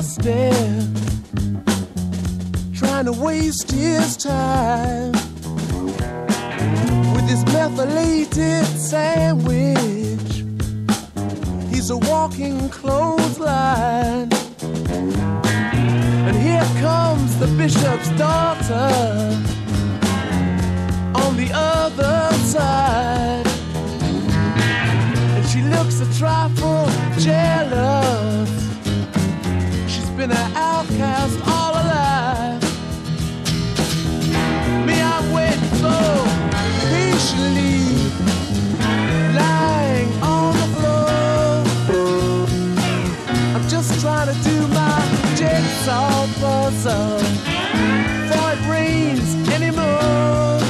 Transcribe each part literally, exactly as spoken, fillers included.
doorstep, trying to waste his time with his methylated sandwich. He's a walking clothesline. And here comes the bishop's daughter on the other side. And she looks a trifle jealous. She's been an outcast all her life. Me, I'm waiting so patiently, lying on the floor. I'm just trying to do my jigsaw puzzle before it rains anymore.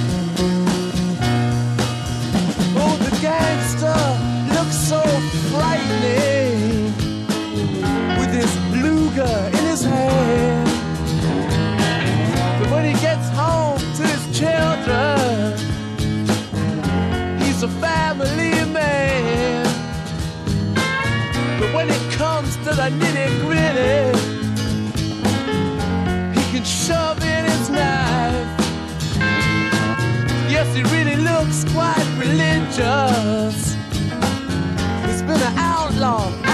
Oh, the gangster looks so frightening with his Luger in his hand. But when he gets home to his children, he's a family man. But when it comes to the nitty-gritty, he can shove in his knife. Yes, he really looks quite religious. He's been an outlaw